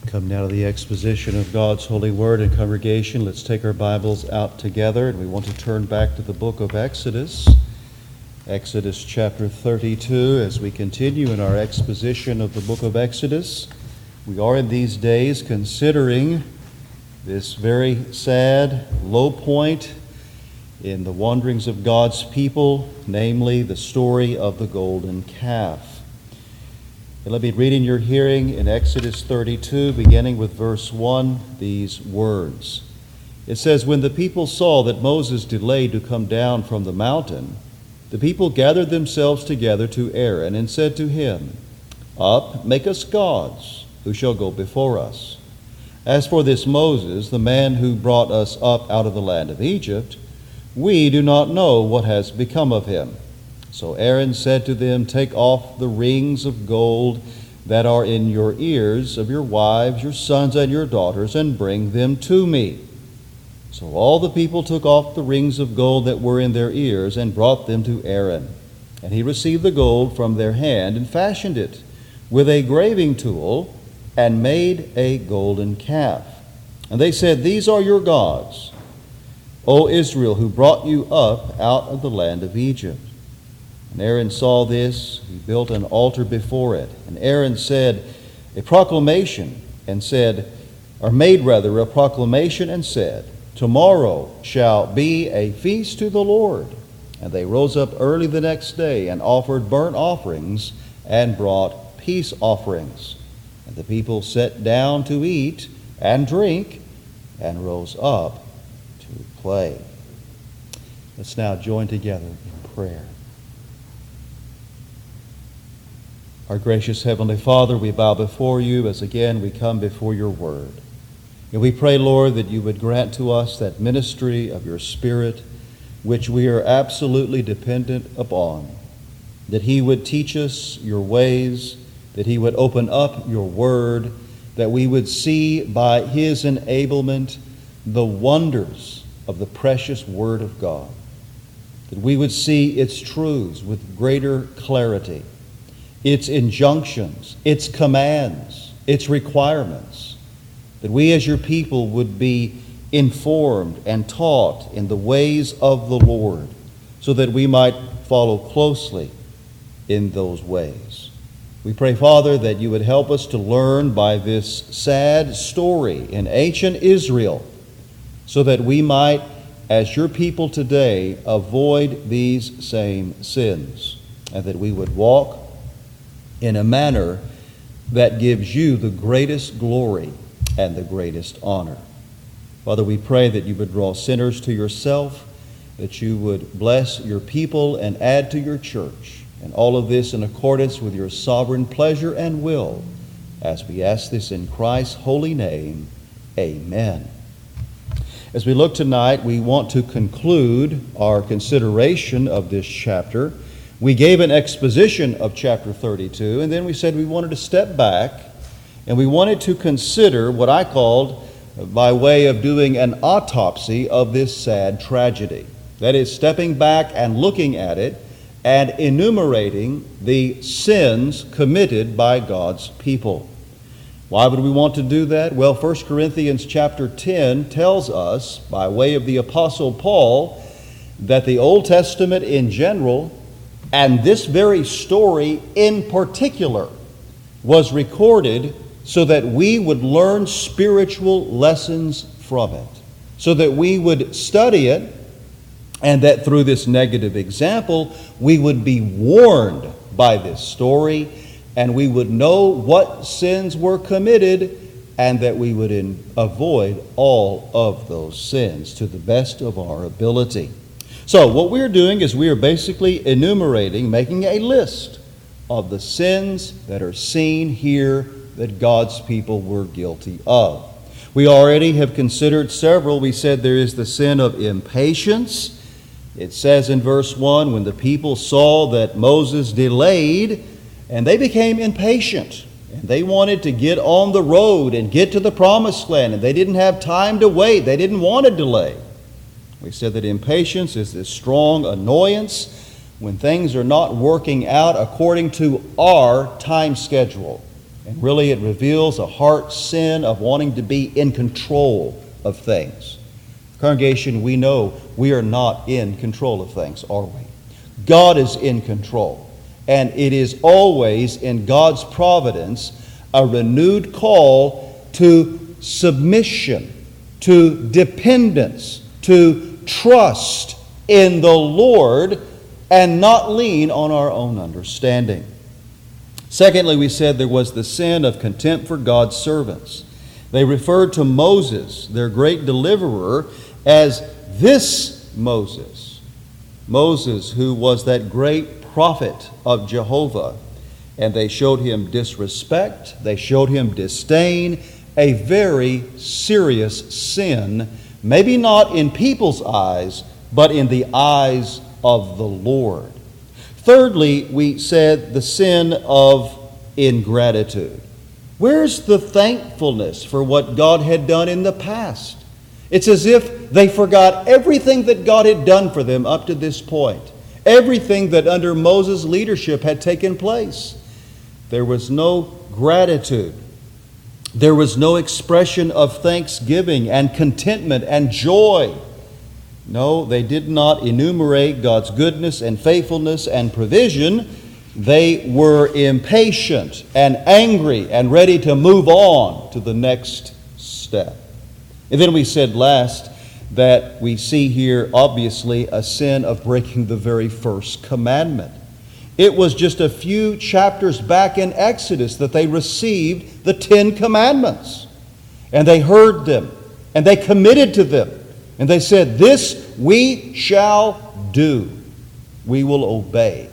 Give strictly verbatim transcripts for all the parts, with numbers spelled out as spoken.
Come now to the exposition of God's holy word. And congregation, let's take our Bibles out together, and we want to turn back to the book of Exodus. Exodus chapter thirty-two, as we continue in our exposition of the book of Exodus. We are in these days considering this very sad low point in the wanderings of God's people, namely the story of the golden calf. And let me read in your hearing in Exodus thirty-two, beginning with verse one, these words. It says, "When the people saw that Moses delayed to come down from the mountain, the people gathered themselves together to Aaron and said to him, 'Up, make us gods, who shall go before us. As for this Moses, the man who brought us up out of the land of Egypt, we do not know what has become of him.' So Aaron said to them, 'Take off the rings of gold that are in your ears of your wives, your sons, and your daughters, and bring them to me.' So all the people took off the rings of gold that were in their ears and brought them to Aaron. And he received the gold from their hand and fashioned it with a graving tool and made a golden calf. And they said, 'These are your gods, O Israel, who brought you up out of the land of Egypt.' And Aaron saw this, he built an altar before it. And Aaron said a proclamation and said, or made rather a proclamation and said, 'Tomorrow shall be a feast to the Lord.' And they rose up early the next day and offered burnt offerings and brought peace offerings. And the people sat down to eat and drink and rose up to play." Let's now join together in prayer. Our gracious Heavenly Father, we bow before you as again we come before your word. And we pray, Lord, that you would grant to us that ministry of your Spirit, which we are absolutely dependent upon, that he would teach us your ways, that he would open up your word, that we would see by his enablement the wonders of the precious word of God, that we would see its truths with greater clarity, its injunctions, its commands, its requirements, that we as your people would be informed and taught in the ways of the Lord, so that we might follow closely in those ways. We pray, Father, that you would help us to learn by this sad story in ancient Israel, so that we might, as your people today, avoid these same sins, and that we would walk in a manner that gives you the greatest glory and the greatest honor. Father, we pray that you would draw sinners to yourself, that you would bless your people and add to your church, and all of this in accordance with your sovereign pleasure and will, as we ask this in Christ's holy name. Amen. As we look tonight, we want to conclude our consideration of this chapter. We gave an exposition of chapter thirty-two, and then we said we wanted to step back and we wanted to consider what I called, by way of doing an autopsy of this sad tragedy. That is, stepping back and looking at it and enumerating the sins committed by God's people. Why would we want to do that? Well, First Corinthians chapter ten tells us, by way of the Apostle Paul, that the Old Testament in general, and this very story in particular, was recorded so that we would learn spiritual lessons from it, so that we would study it, and that through this negative example, we would be warned by this story, and we would know what sins were committed, and that we would in, avoid all of those sins to the best of our ability. So what we're doing is we are basically enumerating, making a list of the sins that are seen here that God's people were guilty of. We already have considered several. We said there is the sin of impatience. It says in verse one, when the people saw that Moses delayed, and they became impatient, and they wanted to get on the road and get to the promised land, and they didn't have time to wait. They didn't want to delay. We said that impatience is this strong annoyance when things are not working out according to our time schedule. And really it reveals a heart sin of wanting to be in control of things. Congregation, we know we are not in control of things, are we? God is in control. And it is always in God's providence a renewed call to submission, to dependence, to trust in the Lord and not lean on our own understanding. Secondly, we said there was the sin of contempt for God's servants. They referred to Moses, their great deliverer, as this Moses. Moses, who was that great prophet of Jehovah. And they showed him disrespect, they showed him disdain, a very serious sin, maybe not in people's eyes, but in the eyes of the Lord. Thirdly, we said the sin of ingratitude. Where's the thankfulness for what God had done in the past? It's as if they forgot everything that God had done for them up to this point. Everything that under Moses' leadership had taken place. There was no gratitude. There was no expression of thanksgiving and contentment and joy. No, they did not enumerate God's goodness and faithfulness and provision. They were impatient and angry and ready to move on to the next step. And then we said last that we see here, obviously, a sin of breaking the very first commandment. It was just a few chapters back in Exodus that they received the Ten Commandments. And they heard them, and they committed to them. And they said, "This we shall do. We will obey."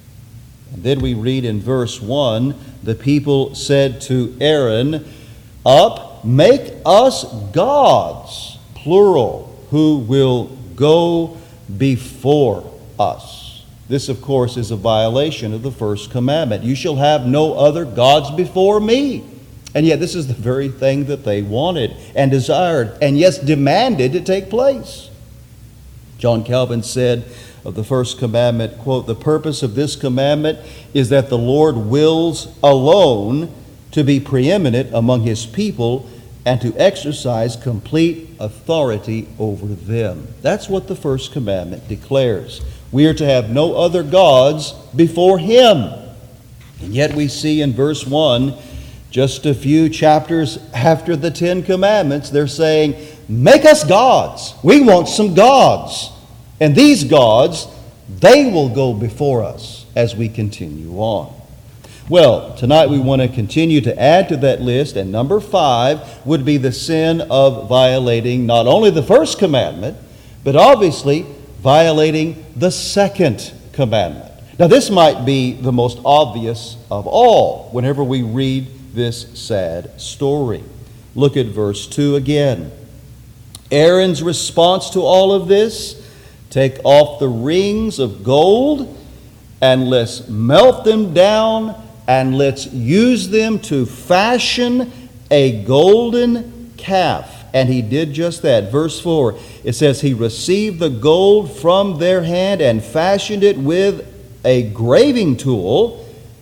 And then we read in verse one, the people said to Aaron, "Up, make us gods," plural, "who will go before us." This, of course, is a violation of the first commandment. You shall have no other gods before me. And yet this is the very thing that they wanted and desired and, yes, demanded to take place. John Calvin said of the first commandment, quote, "The purpose of this commandment is that the Lord wills alone to be preeminent among his people and to exercise complete authority over them." That's what the first commandment declares. We are to have no other gods before him. And yet we see in verse one, just a few chapters after the Ten Commandments, they're saying, "Make us gods. We want some gods. And these gods, they will go before us as we continue on." Well, tonight we want to continue to add to that list, and number five would be the sin of violating not only the first commandment, but obviously violating the second commandment. Now, this might be the most obvious of all whenever we read this sad story. Look at verse two again. Aaron's response to all of this: "Take off the rings of gold and let's melt them down and let's use them to fashion a golden calf." And he did just that. Verse four, it says, "He received the gold from their hand and fashioned it with a graving tool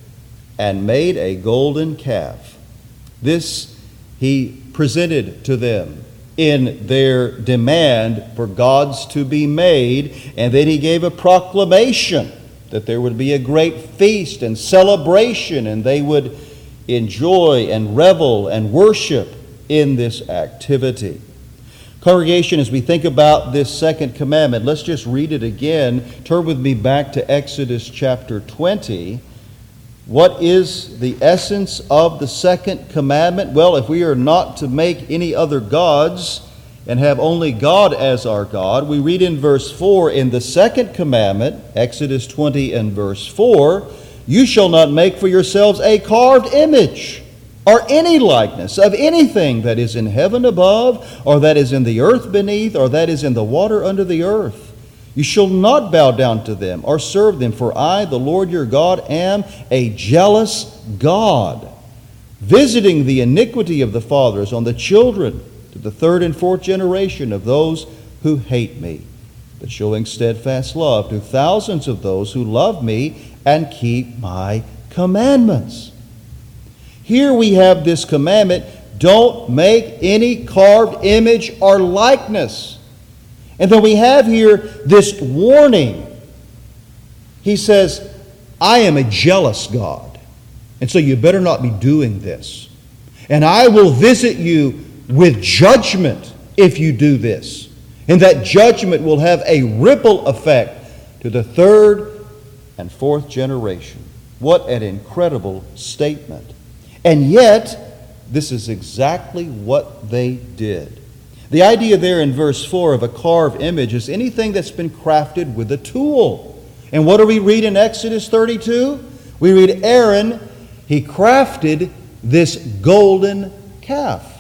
and made a golden calf." This he presented to them in their demand for gods to be made, and then he gave a proclamation that there would be a great feast and celebration, and they would enjoy and revel and worship in this activity. Congregation, as we think about this second commandment, let's just read it again. Turn with me back to Exodus chapter twenty. What is the essence of the second commandment? Well, if we are not to make any other gods and have only God as our God, we read in verse four, in the second commandment, Exodus twenty and verse four, "You shall not make for yourselves a carved image or any likeness of anything that is in heaven above, or that is in the earth beneath, or that is in the water under the earth. You shall not bow down to them or serve them, for I, the Lord your God, am a jealous God, visiting the iniquity of the fathers on the children to the third and fourth generation of those who hate me, but showing steadfast love to thousands of those who love me and keep my commandments." Here we have this commandment, don't make any carved image or likeness. And then we have here this warning. He says, I am a jealous God, and so you better not be doing this. And I will visit you with judgment if you do this. And that judgment will have a ripple effect to the third and fourth generation. What an incredible statement. And yet, this is exactly what they did. The idea there in verse four of a carved image is anything that's been crafted with a tool. And what do we read in Exodus thirty-two? We read Aaron, he crafted this golden calf.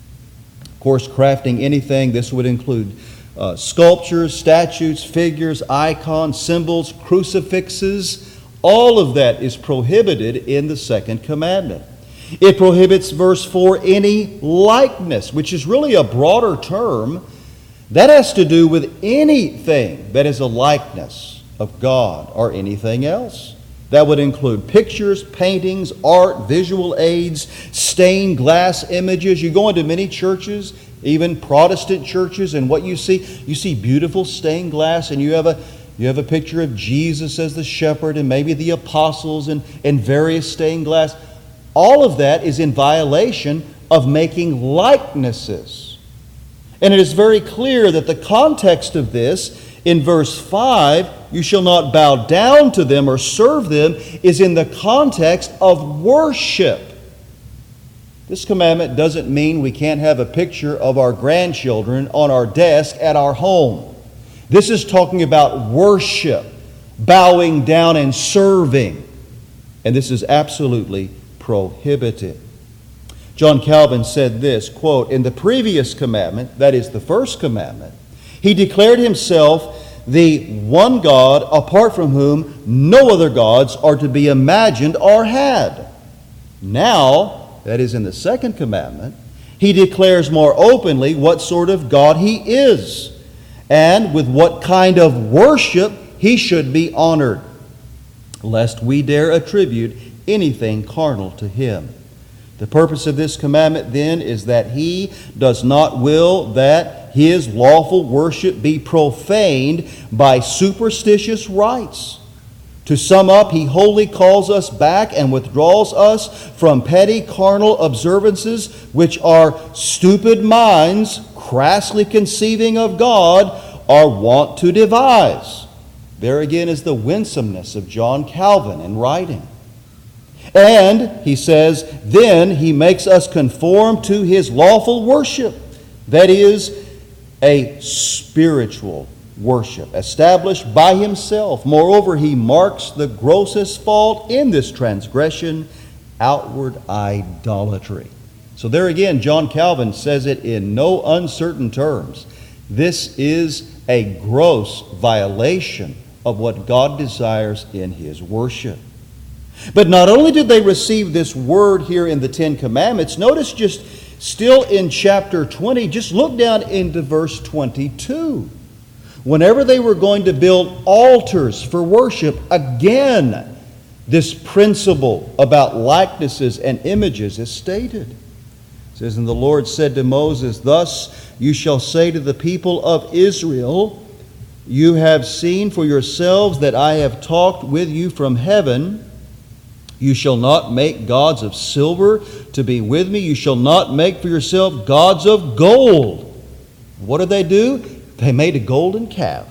Of course, crafting anything, this would include uh, sculptures, statues, figures, icons, symbols, crucifixes. All of that is prohibited in the second commandment. It prohibits, verse four, any likeness, which is really a broader term. That has to do with anything that is a likeness of God or anything else. That would include pictures, paintings, art, visual aids, stained glass images. You go into many churches, even Protestant churches, and what you see, you see beautiful stained glass, and you have a you have a picture of Jesus as the shepherd, and maybe the apostles, and, and various stained glass. All of that is in violation of making likenesses. And it is very clear that the context of this, in verse five, you shall not bow down to them or serve them, is in the context of worship. This commandment doesn't mean we can't have a picture of our grandchildren on our desk at our home. This is talking about worship, bowing down and serving. And this is absolutely prohibited. John Calvin said this, quote, in the previous commandment, that is the first commandment, he declared himself the one God apart from whom no other gods are to be imagined or had. Now, that is in the second commandment, he declares more openly what sort of God he is and with what kind of worship he should be honored, lest we dare attribute anything carnal to him. The purpose of this commandment then is that he does not will that his lawful worship be profaned by superstitious rites. To sum up, he wholly calls us back and withdraws us from petty carnal observances which our stupid minds, crassly conceiving of God, are wont to devise. There again is the winsomeness of John Calvin in writing. And, he says, then he makes us conform to his lawful worship. That is, a spiritual worship established by himself. Moreover, he marks the grossest fault in this transgression, outward idolatry. So there again, John Calvin says it in no uncertain terms. This is a gross violation of what God desires in his worship. But not only did they receive this word here in the Ten Commandments, notice just still in chapter twenty, just look down into verse twenty-two. Whenever they were going to build altars for worship, again, this principle about likenesses and images is stated. It says, and the Lord said to Moses, thus you shall say to the people of Israel, you have seen for yourselves that I have talked with you from heaven. You shall not make gods of silver to be with me. You shall not make for yourself gods of gold. What did they do? They made a golden calf.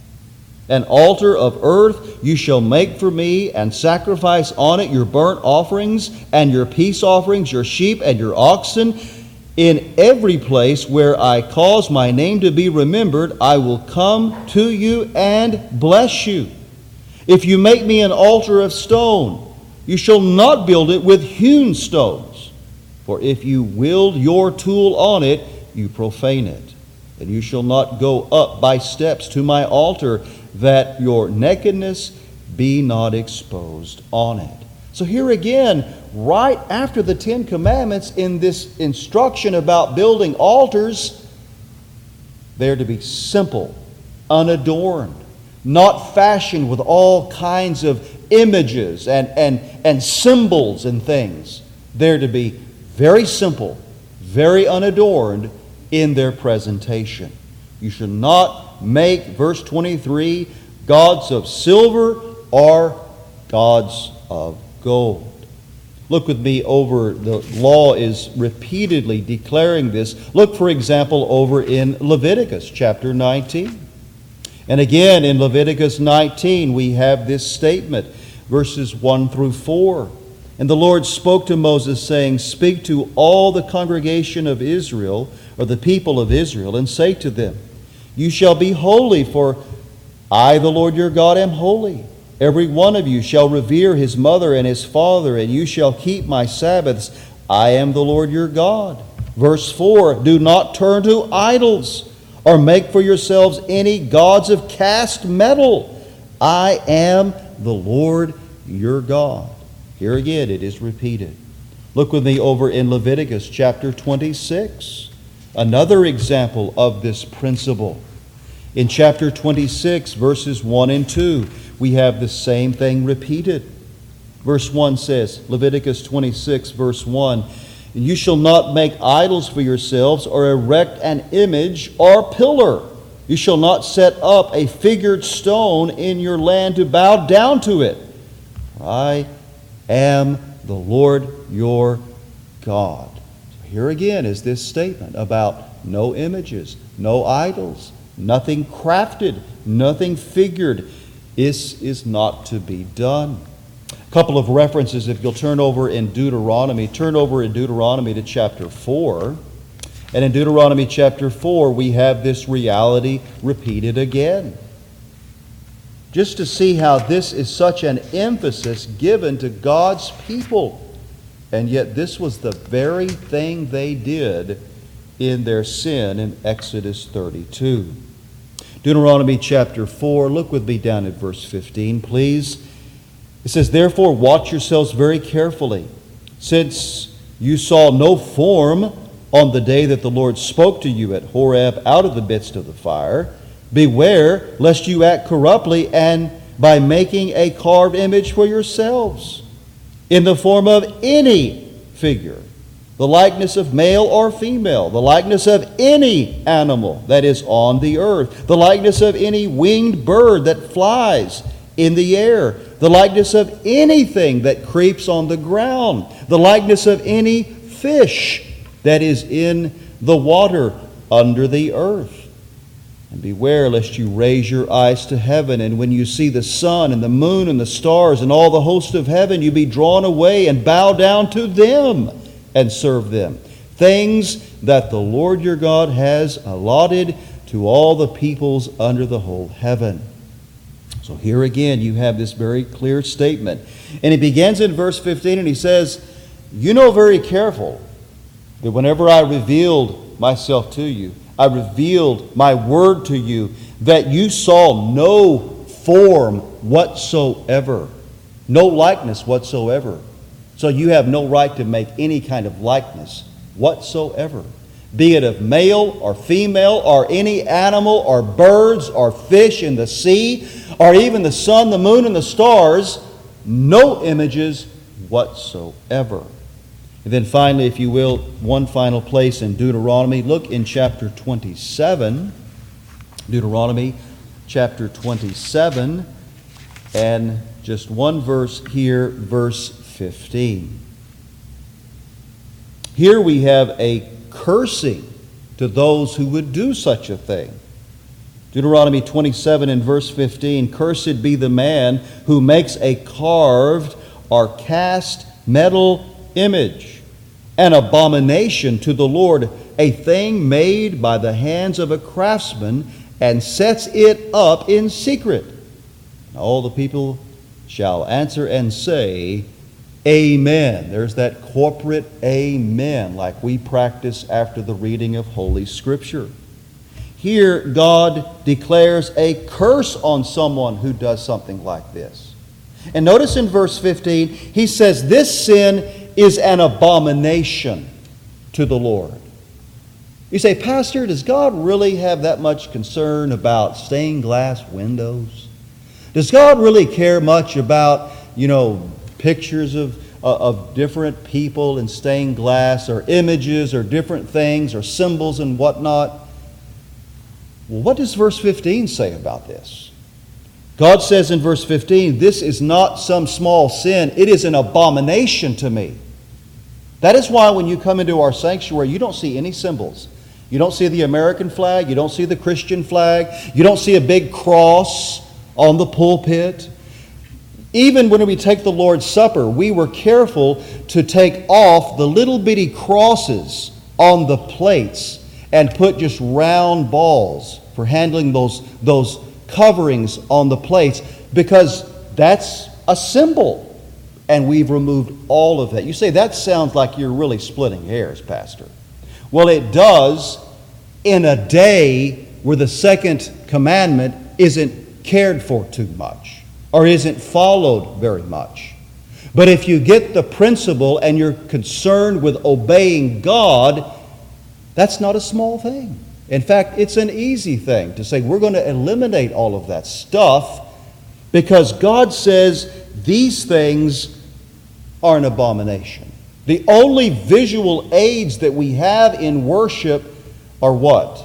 An altar of earth you shall make for me, and sacrifice on it your burnt offerings and your peace offerings, your sheep and your oxen. In every place where I cause my name to be remembered, I will come to you and bless you. If you make me an altar of stone, you shall not build it with hewn stones. For if you wield your tool on it, you profane it. And you shall not go up by steps to my altar, that your nakedness be not exposed on it. So here again, right after the Ten Commandments, in this instruction about building altars, they're to be simple, unadorned, not fashioned with all kinds of images and, and, and symbols and things. They're to be very simple, very unadorned in their presentation. You should not make, verse twenty-three, gods of silver or gods of gold. Look with me over, the law is repeatedly declaring this. Look, for example, over in Leviticus chapter nineteen. And again, in Leviticus nineteen, we have this statement, verses one through four. And the Lord spoke to Moses, saying, Speak to all the congregation of Israel, or the people of Israel, and say to them, You shall be holy, for I, the Lord your God, am holy. Every one of you shall revere his mother and his father, and you shall keep my Sabbaths. I am the Lord your God. Verse four, Do not turn to idols, or make for yourselves any gods of cast metal. I am the Lord your God. Here again it is repeated. Look with me over in Leviticus chapter twenty-six. Another example of this principle. In chapter twenty-six, verses one and two, we have the same thing repeated. Verse one says, Leviticus twenty-six, verse one, You shall not make idols for yourselves, or erect an image or pillar. You shall not set up a figured stone in your land to bow down to it. I am the Lord your God. So here again is this statement about no images, no idols, nothing crafted, nothing figured. This is not to be done. A couple of references, if you'll turn over in Deuteronomy, turn over in Deuteronomy to chapter four. And in Deuteronomy chapter four, we have this reality repeated again. Just to see how this is such an emphasis given to God's people. And yet this was the very thing they did in their sin in Exodus thirty-two. Deuteronomy chapter four, look with me down at verse fifteen, please. It says, Therefore watch yourselves very carefully, since you saw no form on the day that the Lord spoke to you at Horeb out of the midst of the fire. Beware lest you act corruptly and by making a carved image for yourselves in the form of any figure, the likeness of male or female, the likeness of any animal that is on the earth, the likeness of any winged bird that flies in the air, the likeness of anything that creeps on the ground, the likeness of any fish that is in the water under the earth. And beware lest you raise your eyes to heaven, and when you see the sun and the moon and the stars and all the host of heaven, you be drawn away and bow down to them and serve them. Things that the Lord your God has allotted to all the peoples under the whole heaven. So here again you have this very clear statement. And he begins in verse fifteen and he says, You know very careful that whenever I revealed myself to you, I revealed my word to you, that you saw no form whatsoever, no likeness whatsoever. So you have no right to make any kind of likeness whatsoever, be it of male or female or any animal or birds or fish in the sea or even the sun, the moon, and the stars, no images whatsoever. And then finally, if you will, one final place in Deuteronomy. Look in chapter twenty-seven. Deuteronomy chapter twenty-seven. And just one verse here, verse fifteen. Here we have a cursing to those who would do such a thing. Deuteronomy twenty-seven and verse fifteen. Cursed be the man who makes a carved or cast metal image, an abomination to the Lord, a thing made by the hands of a craftsman, and sets it up in secret. And all the people shall answer and say, Amen. There's that corporate amen, like we practice after the reading of Holy Scripture. Here, God declares a curse on someone who does something like this. And notice in verse fifteen, he says this sin is an abomination to the Lord. You say, Pastor, does God really have that much concern about stained glass windows? Does God really care much about, you know, pictures of, uh, of different people in stained glass, or images, or different things, or symbols and whatnot. Well, what does verse fifteen say about this? God says in verse fifteen, "This is not some small sin, it is an abomination to me." That is why when you come into our sanctuary, you don't see any symbols. You don't see the American flag, you don't see the Christian flag, you don't see a big cross on the pulpit. Even when we take the Lord's Supper, we were careful to take off the little bitty crosses on the plates and put just round balls for handling those, those coverings on the plates, because that's a symbol. And we've removed all of that. You say, that sounds like you're really splitting hairs, Pastor. Well, it does in a day where the second commandment isn't cared for too much or isn't followed very much. But if you get the principle and you're concerned with obeying God, that's not a small thing. In fact, it's an easy thing to say we're going to eliminate all of that stuff, because God says these things are an abomination. The only visual aids that we have in worship are what?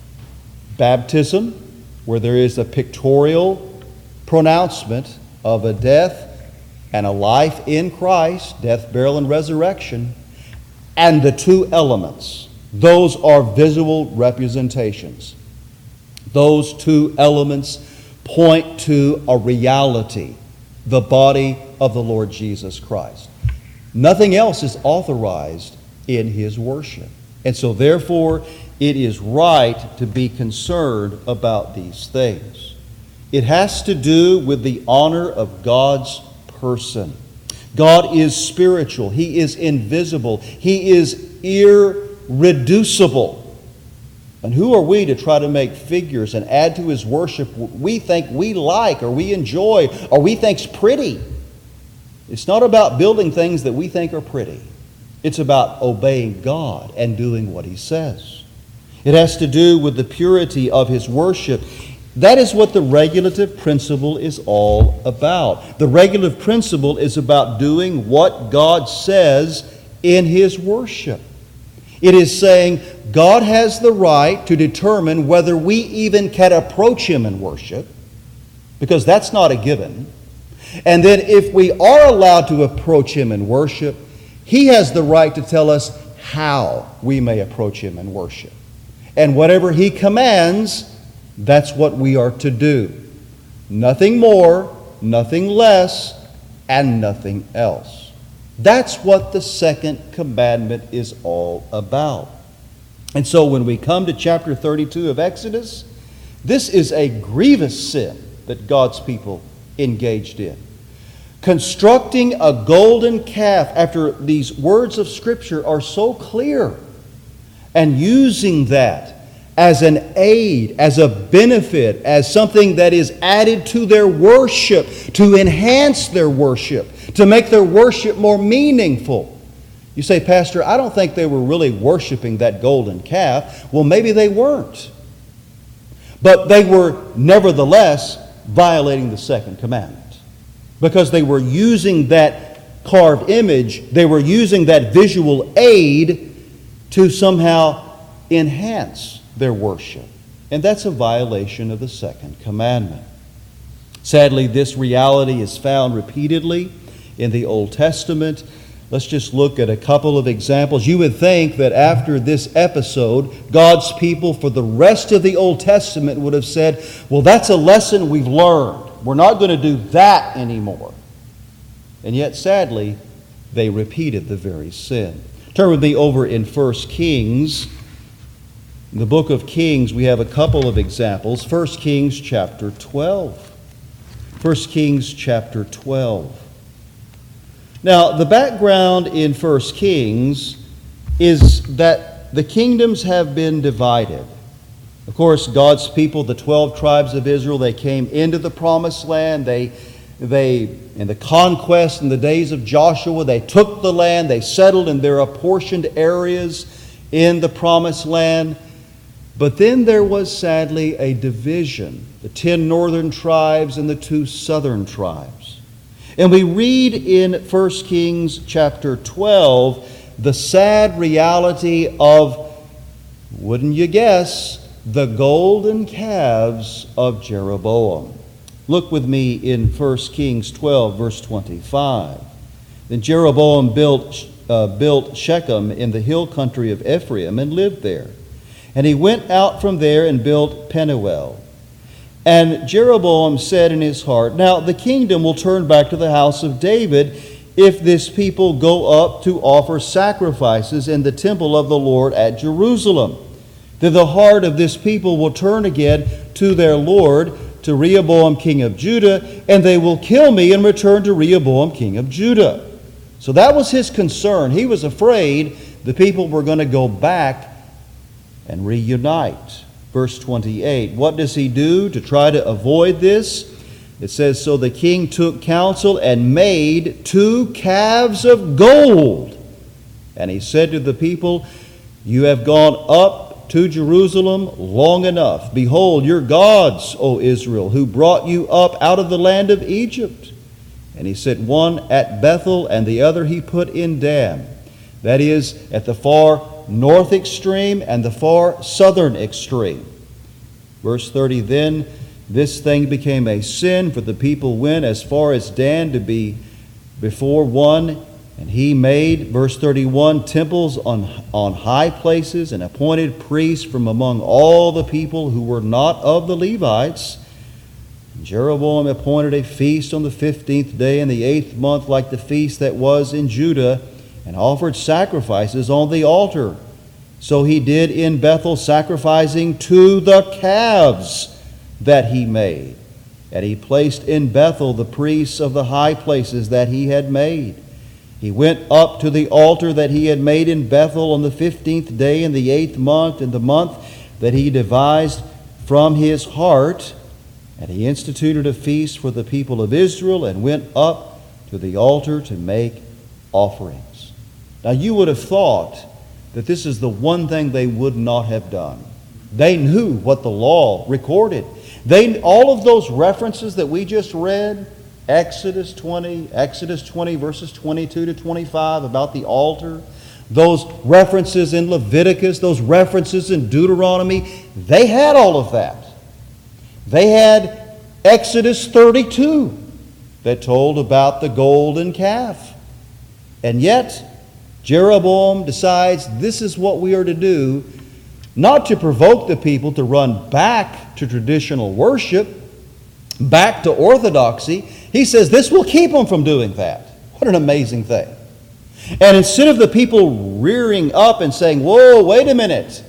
Baptism, where there is a pictorial pronouncement of a death and a life in Christ, death, burial, and resurrection, and the two elements. Those are visual representations. Those two elements point to a reality, the body of the Lord Jesus Christ. Nothing else is authorized in His worship. And so therefore, it is right to be concerned about these things. It has to do with the honor of God's person. God is spiritual. He is invisible. He is irreducible. And who are we to try to make figures and add to His worship what we think we like or we enjoy or we think's pretty? It's not about building things that we think are pretty. It's about obeying God and doing what He says. It has to do with the purity of His worship. That is what the regulative principle is all about. The regulative principle is about doing what God says in His worship. It is saying God has the right to determine whether we even can approach Him in worship, because that's not a given. And then if we are allowed to approach Him in worship, He has the right to tell us how we may approach Him in worship. And whatever He commands, that's what we are to do. Nothing more, nothing less, and nothing else. That's what the second commandment is all about. And so when we come to chapter thirty-two of Exodus, this is a grievous sin that God's people engaged in. Constructing a golden calf after these words of Scripture are so clear, and using that as an aid, as a benefit, as something that is added to their worship, to enhance their worship, to make their worship more meaningful. You say, Pastor, I don't think they were really worshiping that golden calf. Well, maybe they weren't. But they were nevertheless violating the second commandment, because they were using that carved image, they were using that visual aid to somehow enhance their worship. And that's a violation of the second commandment. Sadly, this reality is found repeatedly in the Old Testament. Let's just look at a couple of examples. You would think that after this episode, God's people for the rest of the Old Testament would have said, well, that's a lesson we've learned. We're not going to do that anymore. And yet, sadly, they repeated the very sin. Turn with me over in First Kings. In the book of Kings, we have a couple of examples. First Kings chapter twelve. First Kings chapter twelve. Now, the background in First Kings is that the kingdoms have been divided. Of course, God's people, the twelve tribes of Israel, they came into the promised land. They, they, in the conquest in the days of Joshua, they took the land. They settled in their apportioned areas in the promised land. But then there was sadly a division, the ten northern tribes and the two southern tribes. And we read in First Kings chapter twelve the sad reality of, wouldn't you guess, the golden calves of Jeroboam. Look with me in First Kings twelve, verse twenty-five. Then Jeroboam built, uh, built Shechem in the hill country of Ephraim and lived there. And he went out from there and built Penuel. And Jeroboam said in his heart, now the kingdom will turn back to the house of David if this people go up to offer sacrifices in the temple of the Lord at Jerusalem. Then the heart of this people will turn again to their Lord, to Rehoboam king of Judah, and they will kill me and return to Rehoboam king of Judah. So that was his concern. He was afraid the people were going to go back and reunite. Verse twenty-eight, what does he do to try to avoid this? It says, so the king took counsel and made two calves of gold. And he said to the people, you have gone up to Jerusalem long enough. Behold, your gods, O Israel, who brought you up out of the land of Egypt. And he set one at Bethel, and the other he put in Dan. That is, at the far north extreme and the far southern extreme. Verse thirty, then this thing became a sin, for the people went as far as Dan to be before one, and he made, verse thirty-one, temples on, on high places and appointed priests from among all the people who were not of the Levites. And Jeroboam appointed a feast on the fifteenth day in the eighth month, like the feast that was in Judah, and offered sacrifices on the altar. So he did in Bethel, sacrificing to the calves that he made. And he placed in Bethel the priests of the high places that he had made. He went up to the altar that he had made in Bethel on the fifteenth day in the eighth month, in the month that he devised from his heart. And he instituted a feast for the people of Israel and went up to the altar to make offerings. Now you would have thought that this is the one thing they would not have done. They knew what the law recorded. They, all of those references that we just read, Exodus twenty, Exodus twenty, verses twenty-two to twenty-five about the altar, those references in Leviticus, those references in Deuteronomy, they had all of that. They had Exodus thirty-two that told about the golden calf. And yet, Jeroboam decides this is what we are to do, not to provoke the people to run back to traditional worship, back to orthodoxy. He says this will keep them from doing that. What an amazing thing. And instead of the people rearing up and saying, whoa, wait a minute.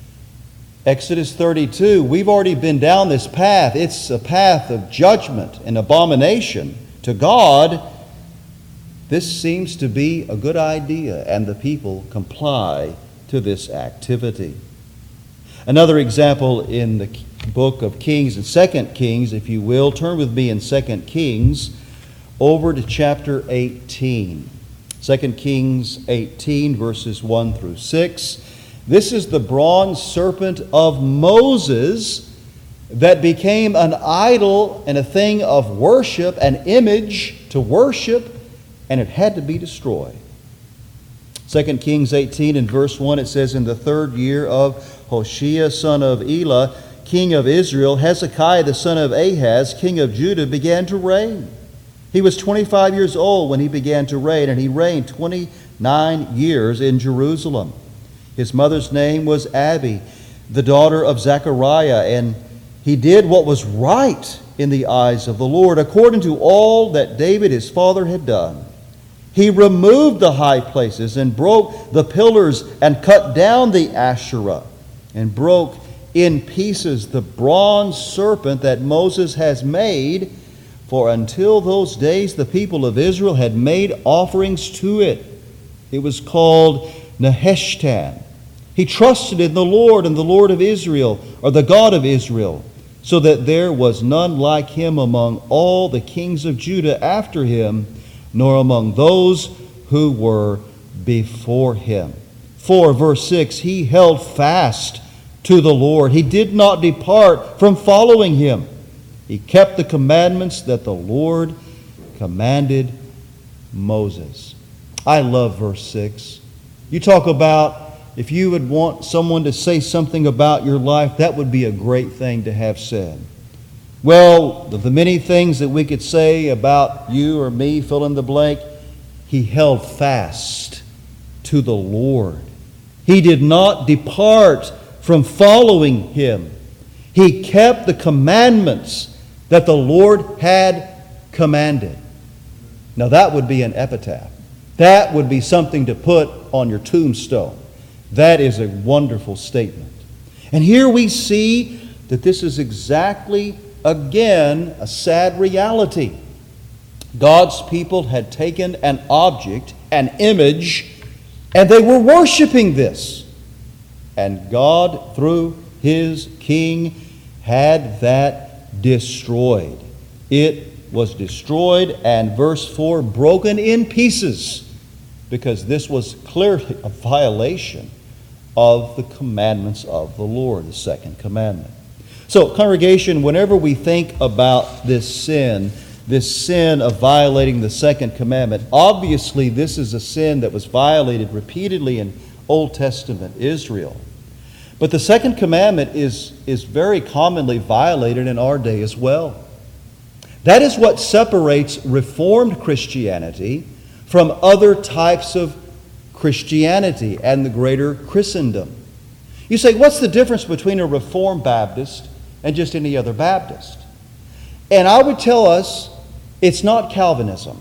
Exodus thirty-two, we've already been down this path. It's a path of judgment and abomination to God. This seems to be a good idea, and the people comply to this activity. Another example in the book of Kings and Second Kings, if you will, turn with me in Second Kings over to chapter eighteen. Second Kings eighteen, verses one through six. This is the bronze serpent of Moses that became an idol and a thing of worship, an image to worship, and it had to be destroyed. Second Kings eighteen and verse one, it says, in the third year of Hoshea son of Elah, king of Israel, Hezekiah the son of Ahaz, king of Judah, began to reign. He was twenty-five years old when he began to reign, and he reigned twenty-nine years in Jerusalem. His mother's name was Abi, the daughter of Zechariah, and he did what was right in the eyes of the Lord, according to all that David his father had done. He removed the high places and broke the pillars and cut down the Asherah and broke in pieces the bronze serpent that Moses has made, for until those days the people of Israel had made offerings to it. It was called Nehushtan. He trusted in the Lord and the Lord of Israel, or the God of Israel, so that there was none like him among all the kings of Judah after him, nor among those who were before him. For, verse six, he held fast to the Lord. He did not depart from following him. He kept the commandments that the Lord commanded Moses. I love verse six. You talk about if you would want someone to say something about your life, that would be a great thing to have said. Well, of the many things that we could say about you or me, fill in the blank, he held fast to the Lord. He did not depart from following him. He kept the commandments that the Lord had commanded. Now that would be an epitaph. That would be something to put on your tombstone. That is a wonderful statement. And here we see that this is exactly, again, a sad reality. God's people had taken an object, an image, and they were worshiping this. And God, through his king, had that destroyed. It was destroyed, and verse four, broken in pieces, because this was clearly a violation of the commandments of the Lord, the second commandment. So, congregation, whenever we think about this sin, this sin of violating the second commandment, obviously this is a sin that was violated repeatedly in Old Testament Israel. But the second commandment is, is very commonly violated in our day as well. That is what separates Reformed Christianity from other types of Christianity and the greater Christendom. You say, what's the difference between a Reformed Baptist and just any other Baptist? And I would tell us it's not Calvinism.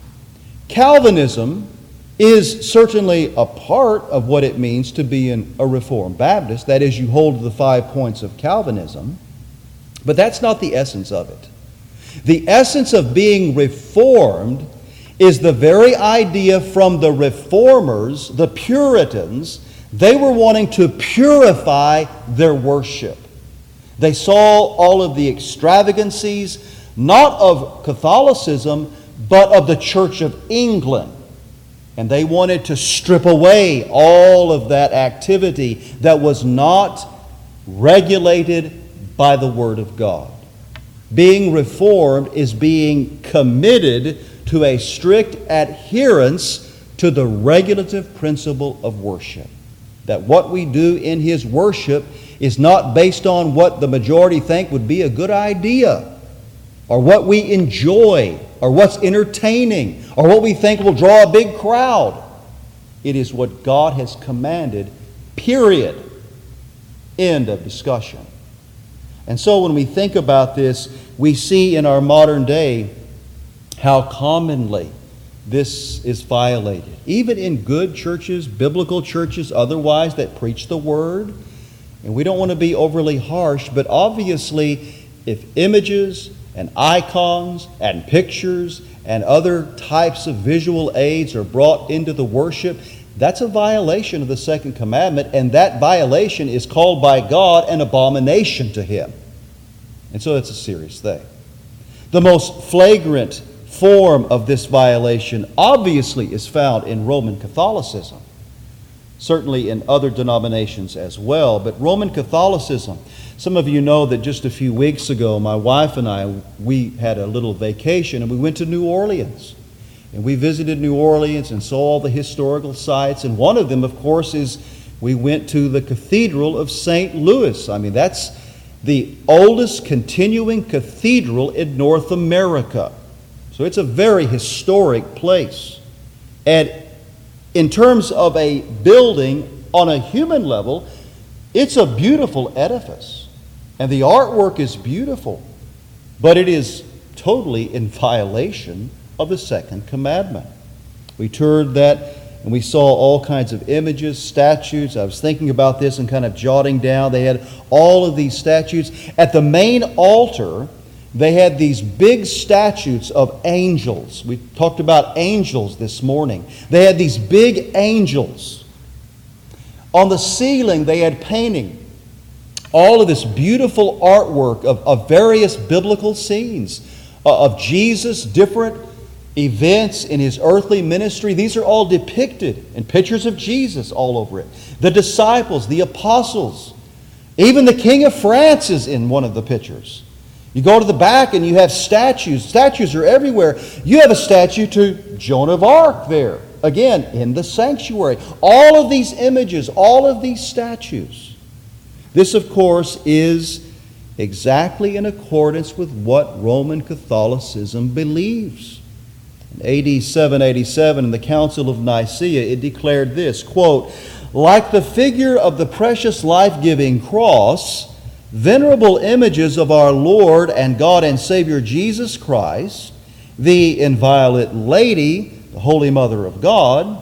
Calvinism is certainly a part of what it means to be an, a Reformed Baptist. That is, you hold to the five points of Calvinism. But that's not the essence of it. The essence of being Reformed is the very idea from the Reformers, the Puritans. They were wanting to purify their worship. They saw all of the extravagancies, not of Catholicism, but of the Church of England. And they wanted to strip away all of that activity that was not regulated by the Word of God. Being Reformed is being committed to a strict adherence to the regulative principle of worship. That what we do in His worship is not based on what the majority think would be a good idea, or what we enjoy, or what's entertaining, or what we think will draw a big crowd. It is what God has commanded, period. End of discussion. And so when we think about this, we see in our modern day how commonly this is violated. Even in good churches, biblical churches, otherwise, that preach the Word. And we don't want to be overly harsh, but obviously, if images and icons and pictures and other types of visual aids are brought into the worship, that's a violation of the second commandment, and that violation is called by God an abomination to Him. And so it's a serious thing. The most flagrant form of this violation obviously is found in Roman Catholicism. Certainly in other denominations as well, but Roman Catholicism. Some of you know that just a few weeks ago, my wife and I, we had a little vacation and we went to New Orleans. And we visited New Orleans and saw all the historical sites. And one of them, of course, is we went to the Cathedral of Saint Louis. I mean, that's the oldest continuing cathedral in North America. So it's a very historic place. And in terms of a building on a human level, it's a beautiful edifice. And the artwork is beautiful. But it is totally in violation of the second commandment. We toured that and we saw all kinds of images, statues. I was thinking about this and kind of jotting down. They had all of these statues. At the main altar, they had these big statues of angels. We talked about angels this morning. They had these big angels. On the ceiling, they had painting. All of this beautiful artwork of, of various biblical scenes uh, of Jesus, different events in His earthly ministry. These are all depicted in pictures of Jesus all over it. The disciples, the apostles, even the King of France is in one of the pictures. You go to the back and you have statues. Statues are everywhere. You have a statue to Joan of Arc there, again, in the sanctuary. All of these images, all of these statues. This, of course, is exactly in accordance with what Roman Catholicism believes. In A D seven eighty-seven, in the Council of Nicaea, it declared this, quote, "Like the figure of the precious life-giving cross, venerable images of our Lord and God and Savior Jesus Christ, the inviolate Lady, the Holy Mother of God,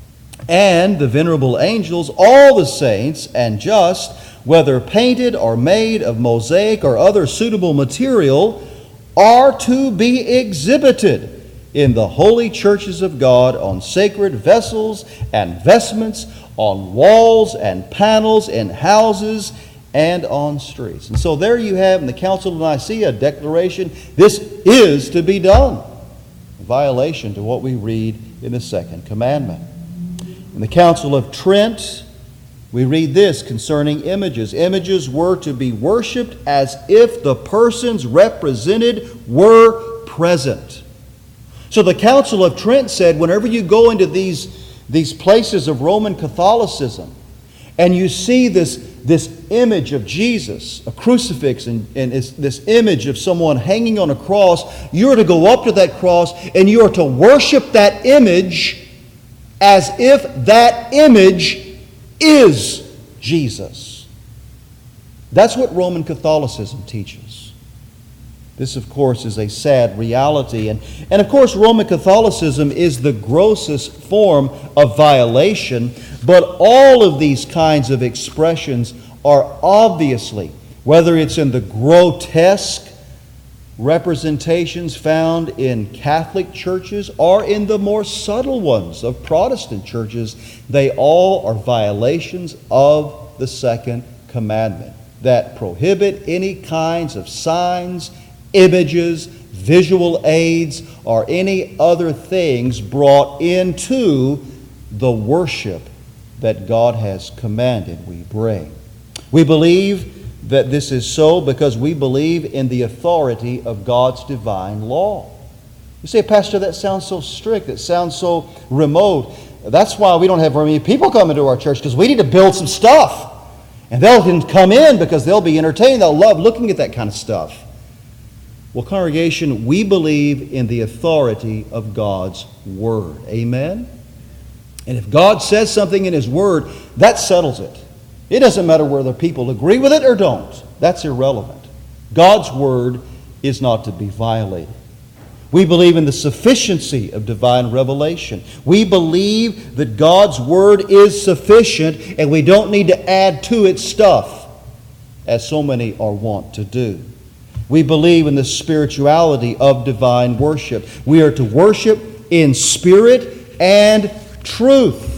and the venerable angels, all the saints and just, whether painted or made of mosaic or other suitable material, are to be exhibited in the holy churches of God on sacred vessels and vestments, on walls and panels in houses and on streets." And so there you have in the Council of Nicaea a declaration, this is to be done, in violation to what we read in the second commandment. In the Council of Trent, we read this concerning images. Images were to be worshipped as if the persons represented were present. So the Council of Trent said, whenever you go into these, these places of Roman Catholicism and you see this, this image of Jesus, a crucifix, and, and it's this image of someone hanging on a cross, you are to go up to that cross and you are to worship that image as if that image is Jesus. That's what Roman Catholicism teaches. This, of course, is a sad reality. And, and of course, Roman Catholicism is the grossest form of violation, but all of these kinds of expressions are obviously, whether it's in the grotesque representations found in Catholic churches or in the more subtle ones of Protestant churches, they all are violations of the second commandment that prohibit any kinds of signs, images, visual aids, or any other things brought into the worship that God has commanded we bring. We believe that this is so because we believe in the authority of God's divine law. You say, Pastor, that sounds so strict, that sounds so remote. That's why we don't have very many people coming to our church, because we need to build some stuff. And they'll can come in because they'll be entertained. They'll love looking at that kind of stuff. Well, congregation, we believe in the authority of God's Word. Amen? And if God says something in His Word, that settles it. It doesn't matter whether people agree with it or don't. That's irrelevant. God's Word is not to be violated. We believe in the sufficiency of divine revelation. We believe that God's Word is sufficient and we don't need to add to it stuff, as so many are wont to do. We believe in the spirituality of divine worship. We are to worship in spirit and truth.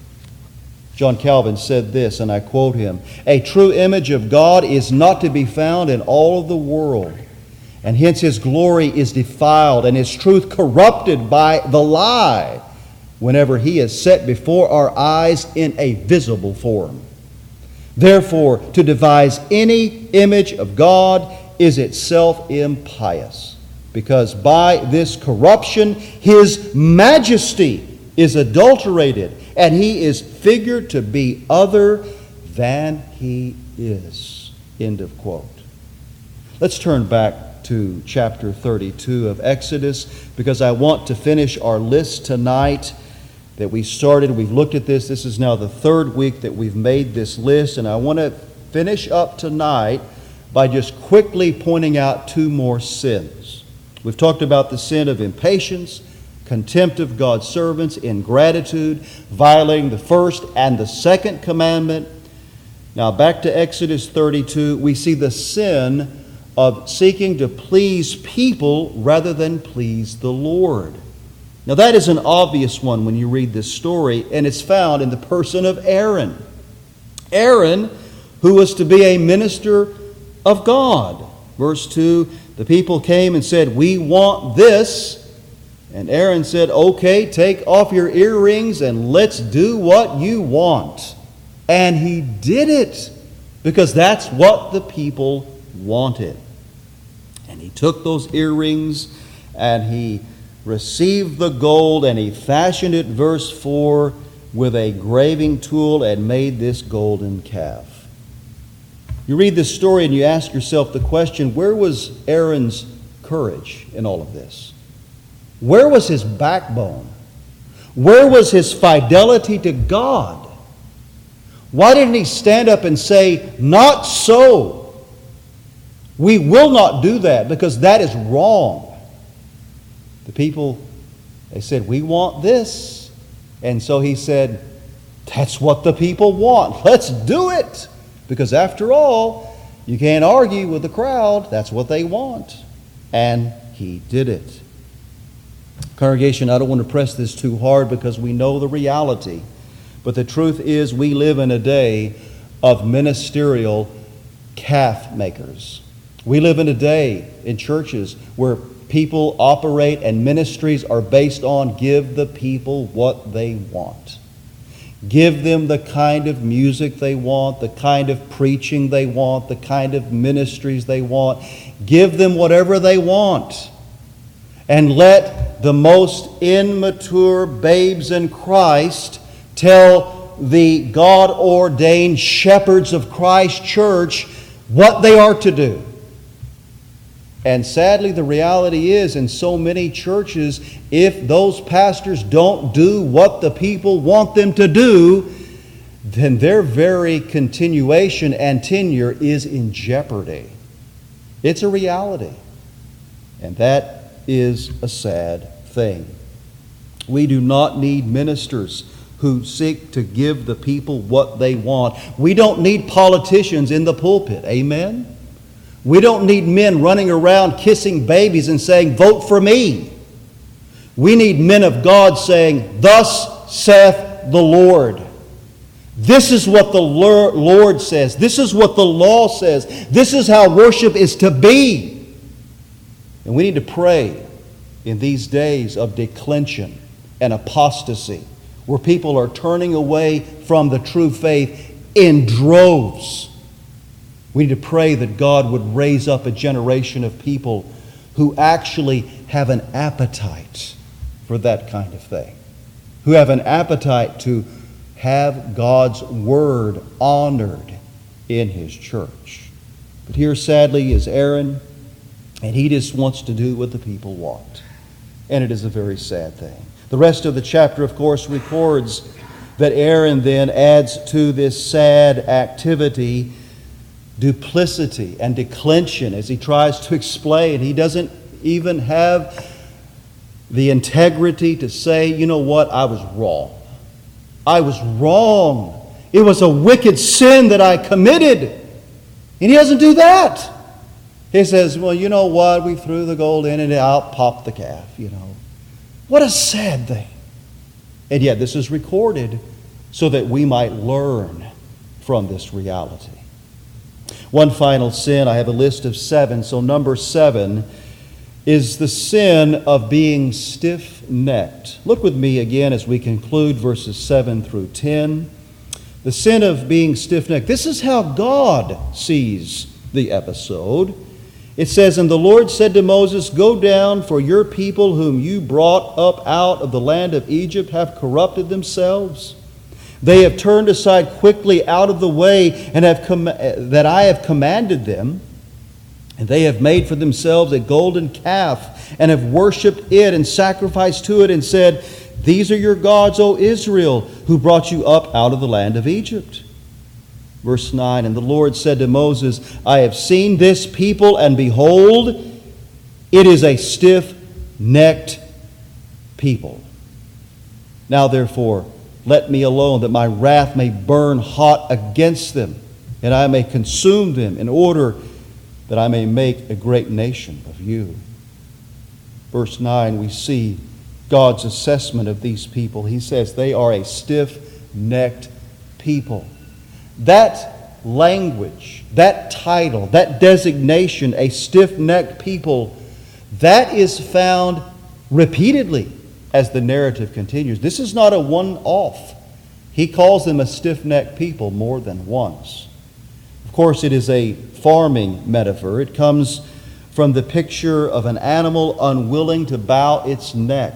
John Calvin said this, and I quote him, "A true image of God is not to be found in all of the world, and hence His glory is defiled and His truth corrupted by the lie whenever He is set before our eyes in a visible form. Therefore, to devise any image of God is itself impious, because by this corruption His majesty is adulterated, and He is figured to be other than He is." End of quote. Let's turn back to chapter thirty-two of Exodus, because I want to finish our list tonight that we started. We've looked at this. This is now the third week that we've made this list, and I want to finish up tonight by just quickly pointing out two more sins. We've talked about the sin of impatience, contempt of God's servants, ingratitude, violating the first and the second commandment. Now back to Exodus thirty-two, we see the sin of seeking to please people rather than please the Lord. Now that is an obvious one when you read this story, and it's found in the person of Aaron. Aaron, who was to be a minister of God. Verse two, the people came and said, "We want this." And Aaron said, "Okay, take off your earrings and let's do what you want." And he did it because that's what the people wanted. And he took those earrings and he received the gold and he fashioned it, verse four, with a graving tool and made this golden calf. You read this story and you ask yourself the question, where was Aaron's courage in all of this? Where was his backbone? Where was his fidelity to God? Why didn't he stand up and say, not so? We will not do that because that is wrong. The people, they said, we want this. And so he said, that's what the people want. Let's do it. Because after all, you can't argue with the crowd. That's what they want. And he did it. Congregation, I don't want to press this too hard because we know the reality. But the truth is we live in a day of ministerial calf makers. We live in a day in churches where people operate and ministries are based on give the people what they want. Give them the kind of music they want, the kind of preaching they want, the kind of ministries they want. Give them whatever they want. And let the most immature babes in Christ tell the God-ordained shepherds of Christ Church what they are to do. And sadly, the reality is, in so many churches, if those pastors don't do what the people want them to do, then their very continuation and tenure is in jeopardy. It's a reality. And that is a sad thing. We do not need ministers who seek to give the people what they want. We don't need politicians in the pulpit. Amen? We don't need men running around kissing babies and saying, vote for me. We need men of God saying, thus saith the Lord. This is what the Lord says. This is what the law says. This is how worship is to be. And we need to pray in these days of declension and apostasy, where people are turning away from the true faith in droves. We need to pray that God would raise up a generation of people who actually have an appetite for that kind of thing, who have an appetite to have God's Word honored in His church. But here, sadly, is Aaron, and he just wants to do what the people want. And it is a very sad thing. The rest of the chapter, of course, records that Aaron then adds to this sad activity duplicity and declension as he tries to explain. He doesn't even have the integrity to say, you know what, I was wrong. I was wrong. It was a wicked sin that I committed. And he doesn't do that. He says, well, you know what, we threw the gold in and out popped the calf, you know. What a sad thing. And yet this is recorded so that we might learn from this reality. One final sin, I have a list of seven. So number seven is the sin of being stiff-necked. Look with me again as we conclude verses seven through ten. The sin of being stiff-necked. This is how God sees the episode. It says, and the Lord said to Moses, go down, for your people whom you brought up out of the land of Egypt have corrupted themselves. They have turned aside quickly out of the way and have com- that I have commanded them. And they have made for themselves a golden calf and have worshipped it and sacrificed to it and said, these are your gods, O Israel, who brought you up out of the land of Egypt. Verse nine, and the Lord said to Moses, I have seen this people, and behold, it is a stiff-necked people. Now therefore, let me alone, that my wrath may burn hot against them, and I may consume them, in order that I may make a great nation of you. Verse nine, we see God's assessment of these people. He says they are a stiff-necked people. That language, that title, that designation, a stiff-necked people, that is found repeatedly as the narrative continues. This is not a one-off. He calls them a stiff-necked people more than once. Of course, it is a farming metaphor. It comes from the picture of an animal unwilling to bow its neck,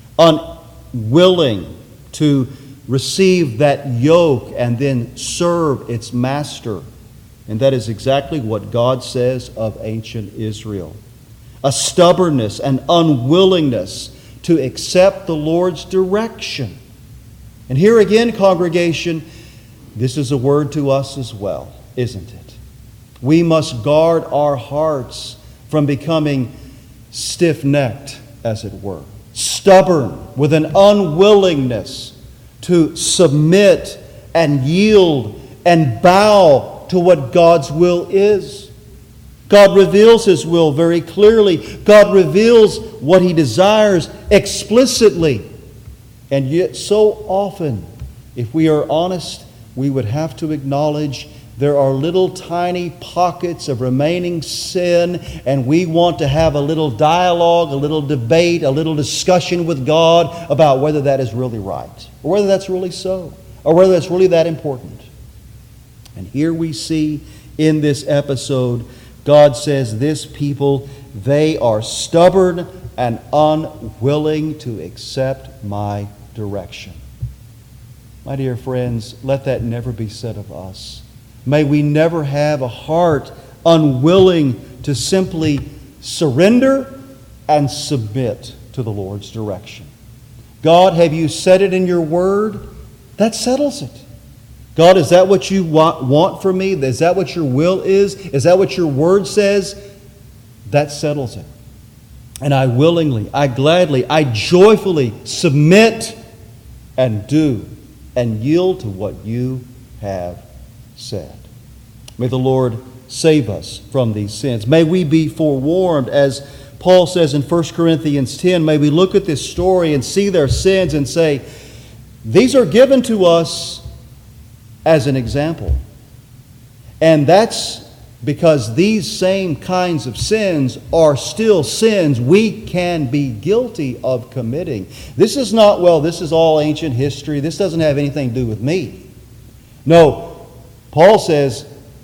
unwilling to receive that yoke and then serve its master. And that is exactly what God says of ancient Israel. A stubbornness and unwillingness to accept the Lord's direction. And here again, congregation, this is a word to us as well, isn't it? We must guard our hearts from becoming stiff-necked, as it were, stubborn with an unwillingness to submit and yield and bow to what God's will is. God reveals His will very clearly. God reveals what He desires explicitly. And yet so often, if we are honest, we would have to acknowledge there are little tiny pockets of remaining sin, and we want to have a little dialogue, a little debate, a little discussion with God about whether that is really right, or whether that's really so, or whether that's really that important. And here we see in this episode, God says this people, they are stubborn and unwilling to accept my direction. My dear friends, let that never be said of us. May we never have a heart unwilling to simply surrender and submit to the Lord's direction. God, have you said it in your word? That settles it. God, is that what you want, want from me? Is that what your will is? Is that what your word says? That settles it. And I willingly, I gladly, I joyfully submit and do and yield to what you have said. May the Lord save us from these sins. May we be forewarned, as Paul says in First Corinthians ten, may we look at this story and see their sins and say, these are given to us as an example. And that's because these same kinds of sins are still sins we can be guilty of committing. This is not, well, this is all ancient history. This doesn't have anything to do with me. No, Paul says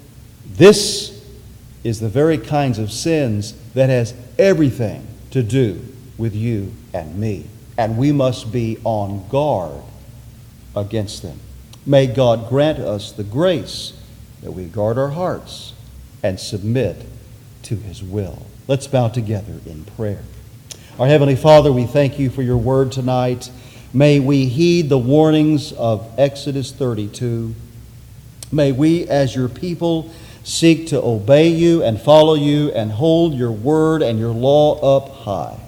this is the very kinds of sins that has everything to do with you and me. And we must be on guard against them. May God grant us the grace that we guard our hearts and submit to His will. Let's bow together in prayer. Our Heavenly Father, we thank you for your word tonight. May we heed the warnings of Exodus thirty-two. May we, as your people, seek to obey you and follow you and hold your word and your law up high,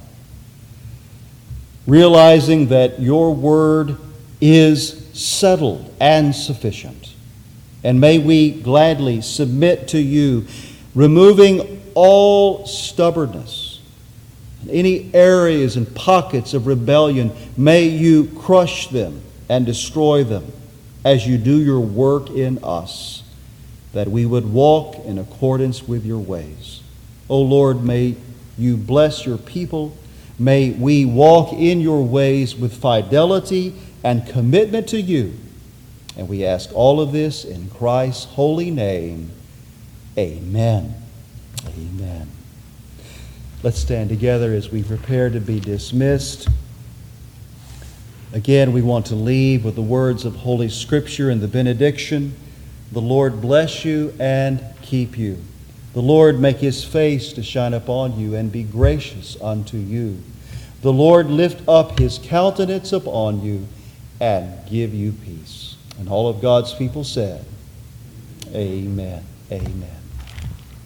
realizing that your word is settled and sufficient. And may we gladly submit to you, removing all stubbornness, any areas and pockets of rebellion. May you crush them and destroy them as you do your work in us, that we would walk in accordance with your ways. O Lord, may you bless your people. May we walk in your ways with fidelity and commitment to you. And we ask all of this in Christ's holy name. Amen. Amen. Let's stand together as we prepare to be dismissed. Again, we want to leave with the words of Holy Scripture and the benediction. The Lord bless you and keep you. The Lord make His face to shine upon you and be gracious unto you. The Lord lift up His countenance upon you and give you peace. And all of God's people said, Amen. Amen.